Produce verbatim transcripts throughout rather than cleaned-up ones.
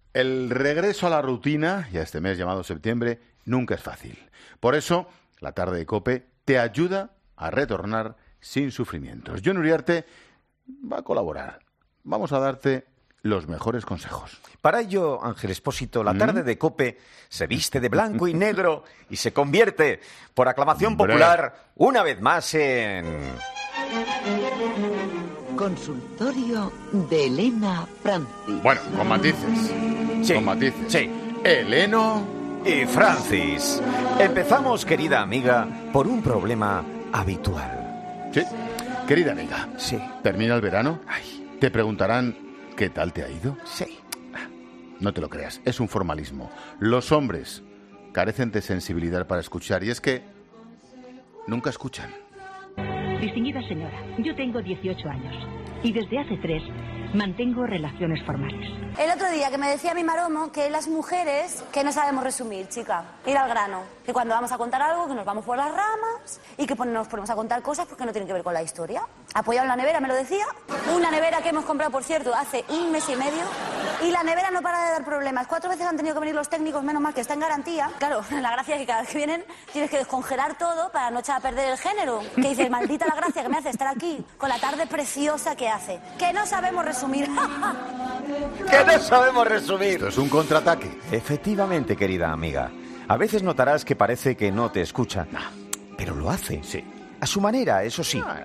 El regreso a la rutina, y a este mes llamado septiembre, nunca es fácil. Por eso, la tarde de COPE te ayuda a retornar sin sufrimientos. Jon Uriarte va a colaborar. Vamos a darte los mejores consejos. Para ello, Ángel Expósito, la tarde de COPE se viste de blanco y negro y se convierte, por aclamación Hombre. popular, una vez más en... Consultorio de Elena Francis. Bueno, con matices. Sí, Con matices. sí. Eleno Y Francis. Empezamos, querida amiga, por un problema habitual. Sí. Querida amiga, Sí. termina el verano. Ay, Te preguntarán qué tal te ha ido. sí. No te lo creas, es un formalismo. Los hombres carecen de sensibilidad para escuchar y es que nunca escuchan. Distinguida señora, yo tengo dieciocho años y desde hace tres mantengo relaciones formales. El otro día que me decía mi maromo que las mujeres que no sabemos resumir, chica, ir al grano, que cuando vamos a contar algo que nos vamos por las ramas y que nos ponemos a contar cosas porque no tienen que ver con la historia. Apoyado en la nevera, me lo decía, una nevera que hemos comprado, por cierto, hace un mes y medio y la nevera no para de dar problemas. Cuatro veces han tenido que venir los técnicos, menos mal que está en garantía. Claro, la gracia es que cada vez que vienen tienes que descongelar todo para no echar a perder el género. Que dices, maldita la gracia que me hace estar aquí con la tarde preciosa que hace. Que no sabemos resumir. Que no sabemos resumir. Esto es un contraataque. Efectivamente, querida amiga. A veces notarás que parece que no te escucha, pero lo hace. Sí. A su manera, eso sí. Bueno,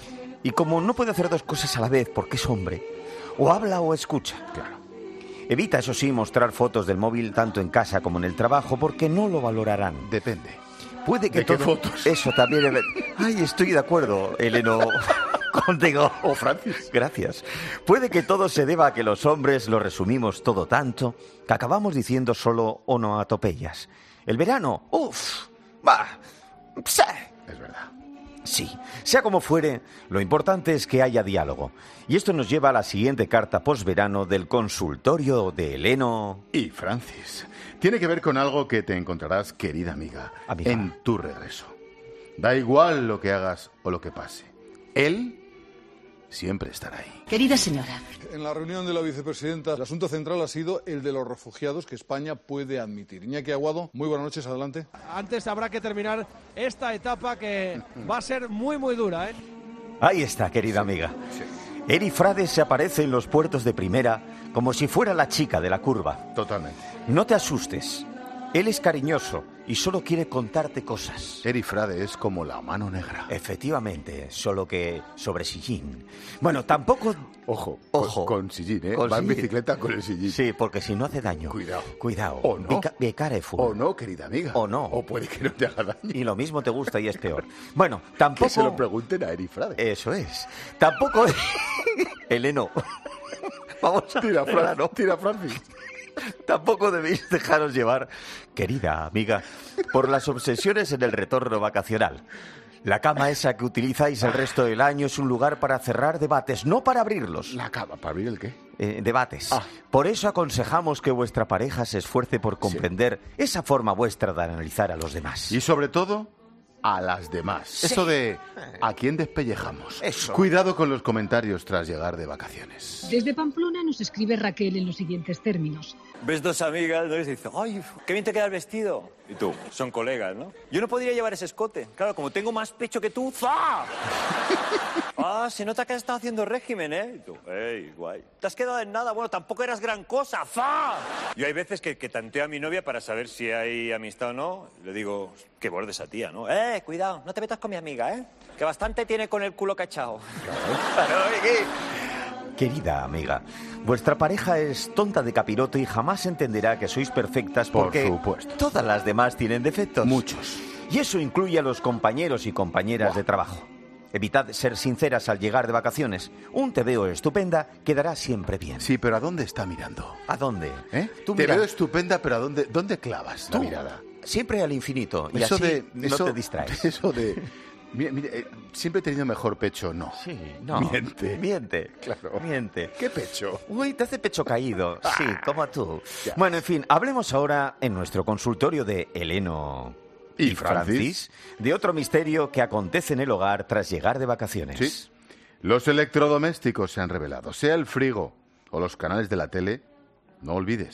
Y como no puede hacer dos cosas a la vez porque es hombre, o habla o escucha. claro. Evita, eso sí, mostrar fotos del móvil tanto en casa como en el trabajo porque no lo valorarán. Depende. Puede que ¿De qué todo- fotos? Eso también... es- Ay, estoy de acuerdo, Eleno. Contigo. O Francis. Gracias. Puede que todo se deba a que los hombres lo resumimos todo tanto que acabamos diciendo solo onomatopeyas. El verano, uff, va, pse. Es verdad. Sí, sea como fuere, lo importante es que haya diálogo. Y esto nos lleva a la siguiente carta posverano del consultorio de Eleno. Y Francis, tiene que ver con algo que te encontrarás, querida amiga, Amiga. en tu regreso. Da igual lo que hagas o lo que pase. Él siempre estará ahí. Querida señora, En la reunión de la vicepresidenta, el asunto central ha sido el de los refugiados que España puede admitir. Iñaki Aguado, muy buenas noches, adelante. Antes habrá que terminar esta etapa que va a ser muy, muy dura, ¿eh? Ahí está, querida amiga. Eri Frade se aparece en los puertos de primera como si fuera la chica de la curva. Totalmente. No te asustes. Él es cariñoso y solo quiere contarte cosas. Eri Frade es como la mano negra. Efectivamente, solo que sobre sillín. Bueno, tampoco... Ojo, Ojo. Con, con sillín, ¿eh? Con Va en sillín. bicicleta con el sillín. Sí, porque si no hace daño. Cuidado. Cuidado. O no. Be, ca- be careful. O no, querida amiga. O no. O puede que no te haga daño. Y lo mismo te gusta y es peor. Bueno, tampoco... Que se lo pregunten a Eri Frade. Eso es. Tampoco... Eleno. Vamos a... Tira, Fran, ¿no? tira, Francis. Tampoco debéis dejaros llevar, querida amiga, por las obsesiones en el retorno vacacional. La cama esa que utilizáis el resto del año es un lugar para cerrar debates, no para abrirlos. La cama, ¿para abrir el qué? Eh, debates. Ah. Por eso aconsejamos que vuestra pareja se esfuerce por comprender esa forma vuestra de analizar a los demás. Y sobre todo, a las demás. Eso de ¿a quién despellejamos? Eso. Cuidado con los comentarios tras llegar de vacaciones. Desde Pamplona nos escribe Raquel en los siguientes términos. Ves dos amigas, ¿no? Y dices, ¡ay, qué bien te queda el vestido! Y tú, son colegas, ¿no? Yo no podría llevar ese escote. Claro, como tengo más pecho que tú, ¡fa! Ah, se nota que has estado haciendo régimen, ¿eh? Y tú, ¡ey, guay! ¿Te has quedado en nada? Bueno, tampoco eras gran cosa, ¡fa! Yo hay veces que, que tanteo a mi novia para saber si hay amistad o no. Le digo, qué borde esa tía, ¿no? ¡Eh, cuidado! No te metas con mi amiga, ¿eh? Que bastante tiene con el culo cachao. Claro, ¿qué? Querida amiga, vuestra pareja es tonta de capirote y jamás entenderá que sois perfectas Por porque supuesto. todas las demás tienen defectos. Muchos. Y eso incluye a los compañeros y compañeras Buah. de trabajo. Evitad ser sinceras al llegar de vacaciones. Un te veo estupenda quedará siempre bien. Sí, pero ¿a dónde está mirando? ¿A dónde? ¿Eh? Tú Te mira, veo estupenda, pero ¿a dónde, dónde clavas la tú, mirada? siempre al infinito. Y Eso así de... no eso- te distraes. Eso de... Mira, mira, eh, siempre he tenido mejor pecho, no. Sí, no. Miente. Miente. Claro. Miente. ¿Qué pecho? Uy, te hace pecho caído. Sí, como tú. Ya. Bueno, en fin, hablemos ahora en nuestro consultorio de Eleno ¿Y Francis? de otro misterio que acontece en el hogar tras llegar de vacaciones. Sí. Los electrodomésticos se han revelado. Sea el frigo o los canales de la tele, no olvides,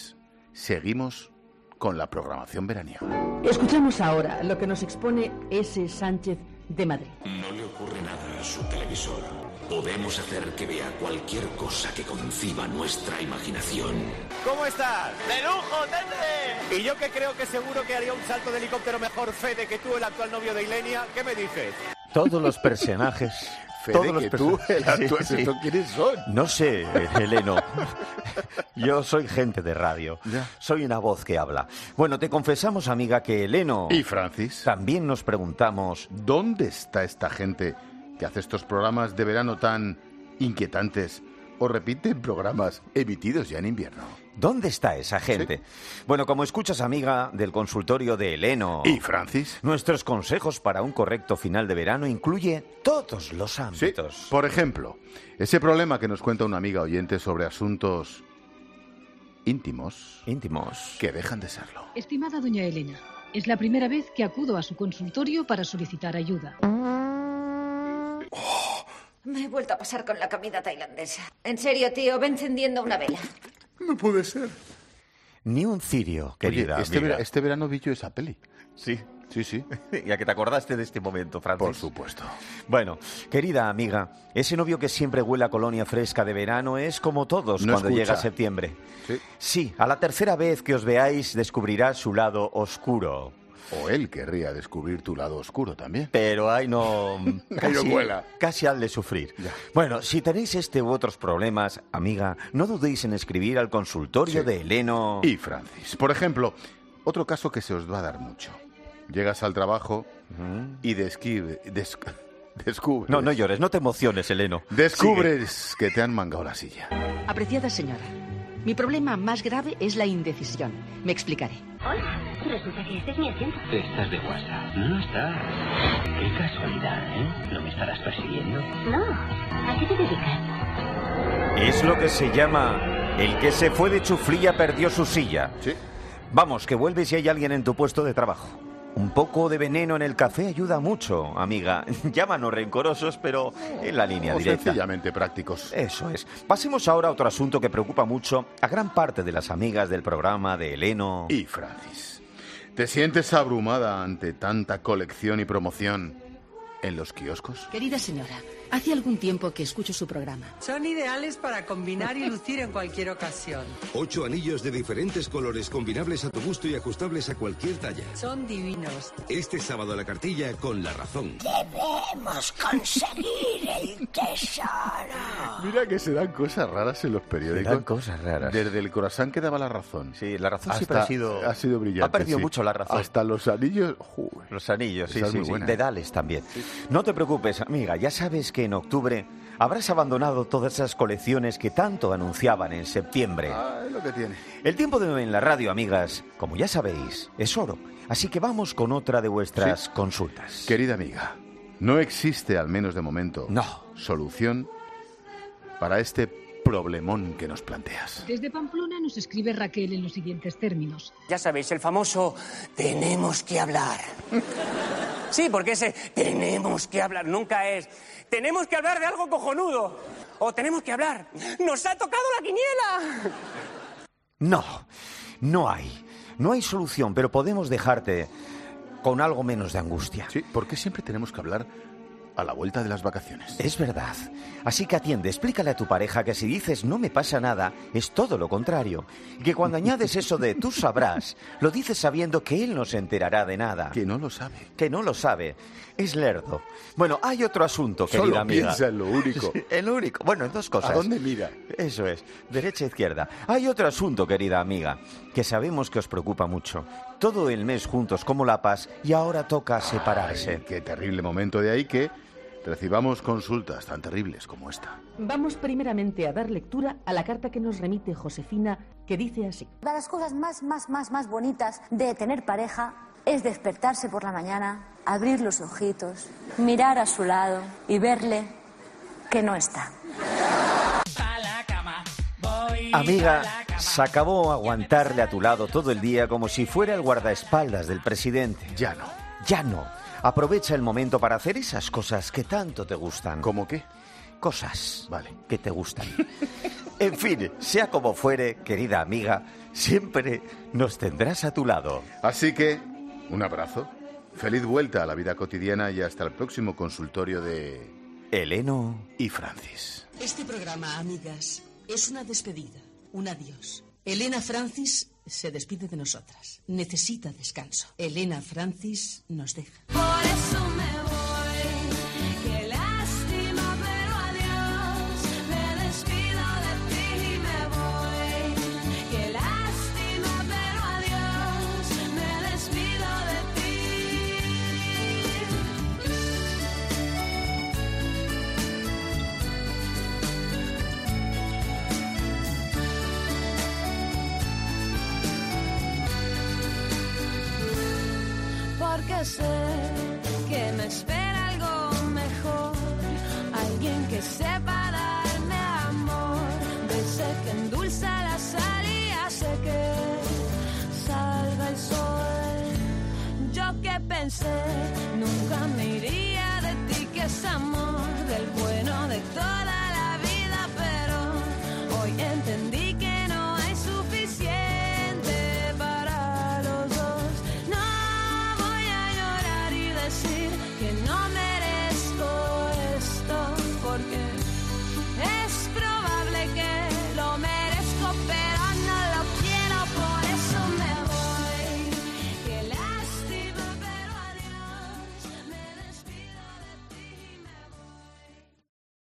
seguimos con la programación veraniega. Escuchamos ahora lo que nos expone S. Sánchez de Madrid. No le ocurre nada a su televisor. Podemos hacer que vea cualquier cosa que conciba nuestra imaginación. ¿Cómo estás? ¡De lujo, Tete! Y yo que creo que seguro que haría un salto de helicóptero mejor Fede que tú, el actual novio de Ilenia. ¿Qué me dices? Todos los personajes... Fede, todos los que tú, el actual, sí, sí. ¿Quiénes son? No sé, Heleno. Yo soy gente de radio. Ya. Soy una voz que habla. Bueno, te confesamos, amiga, que Heleno... ¿Y Francis? También nos preguntamos... ¿Dónde está esta gente que hace estos programas de verano tan inquietantes o repiten programas emitidos ya en invierno? ¿Dónde está esa gente? Sí. Bueno, como escuchas, amiga, del consultorio de Heleno... ¿Y Francis? Nuestros consejos para un correcto final de verano incluye todos los ámbitos. Sí. Por ejemplo, ese problema que nos cuenta una amiga oyente sobre asuntos íntimos... Íntimos. Que dejan de serlo. Estimada doña Elena, es la primera vez que acudo a su consultorio para solicitar ayuda. Oh. Me he vuelto a pasar con la comida tailandesa. En serio, tío, ve encendiendo una vela. No puede ser. Ni un cirio, querida. Oye, este, amiga. Vera, este verano vi yo esa peli. Sí. Sí, sí. Ya que te acordaste de este momento, Francis. Por supuesto. Bueno, querida amiga, ese novio que siempre huele a colonia fresca de verano es como todos no cuando escucha. llega septiembre. Sí. Sí, a la tercera vez que os veáis descubrirás su lado oscuro. O él querría descubrir tu lado oscuro también. Pero ahí no... Casi, no cuela. Casi al de sufrir. Ya. Bueno, si tenéis este u otros problemas, amiga, no dudéis en escribir al consultorio sí. de Heleno... Y Francis. Por ejemplo, otro caso que se os va a dar mucho. Llegas al trabajo uh-huh. y describe, des, descubres... No, no llores, no te emociones, Heleno. Descubres Sigue. que te han mangado la silla. Apreciada señora, mi problema más grave es la indecisión. Me explicaré. Hola, resulta que este es mi asiento. Estás de WhatsApp. No estás. Qué casualidad, ¿eh? ¿No me estarás persiguiendo? No. ¿A qué te dedicas? Es lo que se llama el que se fue de chuflilla perdió su silla. Sí. Vamos, que vuelves si hay alguien en tu puesto de trabajo. Un poco de veneno en el café ayuda mucho, amiga. Llámanos rencorosos, pero en la línea o directa. Sencillamente prácticos. Eso es. Pasemos ahora a otro asunto que preocupa mucho a gran parte de las amigas del programa de Heleno... Y Francis. ¿Te sientes abrumada ante tanta colección y promoción en los kioscos? Querida señora, hace algún tiempo que escucho su programa. Son ideales para combinar y lucir en cualquier ocasión. Ocho anillos de diferentes colores combinables a tu gusto y ajustables a cualquier talla. Son divinos. Este sábado la cartilla con La Razón. Debemos conseguir el tesoro. Mira que se dan cosas raras en los periódicos. Se dan cosas raras. Desde el croissant que daba La Razón. Sí, La Razón hasta, siempre ha sido... Ha sido brillante. Ha perdido sí. mucho La Razón. Hasta los anillos... Joder. Los anillos, sí, Esa sí, sí. Buena, Dedales también. Sí. No te preocupes, amiga. Ya sabes que en octubre habrás abandonado todas esas colecciones que tanto anunciaban en septiembre. Ah, es lo que tiene. El tiempo de en la radio, amigas, como ya sabéis, es oro. Así que vamos con otra de vuestras sí. consultas. Querida amiga, no existe, al menos de momento, no. solución para este problemón que nos planteas. Desde Pamplona nos escribe Raquel en los siguientes términos. Ya sabéis, el famoso tenemos que hablar. Sí, porque ese tenemos que hablar nunca es tenemos que hablar de algo cojonudo o tenemos que hablar ¡nos ha tocado la quiniela! No, no hay. No hay solución, pero podemos dejarte con algo menos de angustia. Sí, ¿por qué siempre tenemos que hablar a la vuelta de las vacaciones? Es verdad. Así que atiende, explícale a tu pareja que si dices no me pasa nada, es todo lo contrario. Y que cuando añades eso de tú sabrás, lo dices sabiendo que él no se enterará de nada. Que no lo sabe. Que no lo sabe. Es lerdo. Bueno, hay otro asunto, querida Solo amiga. Piensa en lo único. En lo único. Bueno, en dos cosas. ¿A dónde mira? Eso es. Derecha e izquierda. Hay otro asunto, querida amiga, que sabemos que os preocupa mucho. Todo el mes juntos como lapas y ahora toca separarse. Ay, qué terrible momento. De ahí que recibamos consultas tan terribles como esta. Vamos primeramente a dar lectura a la carta que nos remite Josefina, que dice así. Una de las cosas más, más, más, más bonitas de tener pareja es despertarse por la mañana, abrir los ojitos, mirar a su lado y verle que no está. Amiga, se acabó aguantarle a tu lado todo el día como si fuera el guardaespaldas del presidente. Ya no. Ya no. Aprovecha el momento para hacer esas cosas que tanto te gustan. ¿Cómo qué? cosas vale. que te gustan. En fin, sea como fuere, querida amiga, siempre nos tendrás a tu lado. Así que, un abrazo, feliz vuelta a la vida cotidiana y hasta el próximo consultorio de... Eleno y Francis. Este programa, amigas, es una despedida, un adiós. Elena Francis se despide de nosotras. Necesita descanso. Elena Francis nos deja. Por eso me voy, qué lástima, pero adiós. Me despido de ti y me voy. Qué lástima, pero adiós. Me despido de ti. Porque sé que me espera algo mejor, alguien que sepa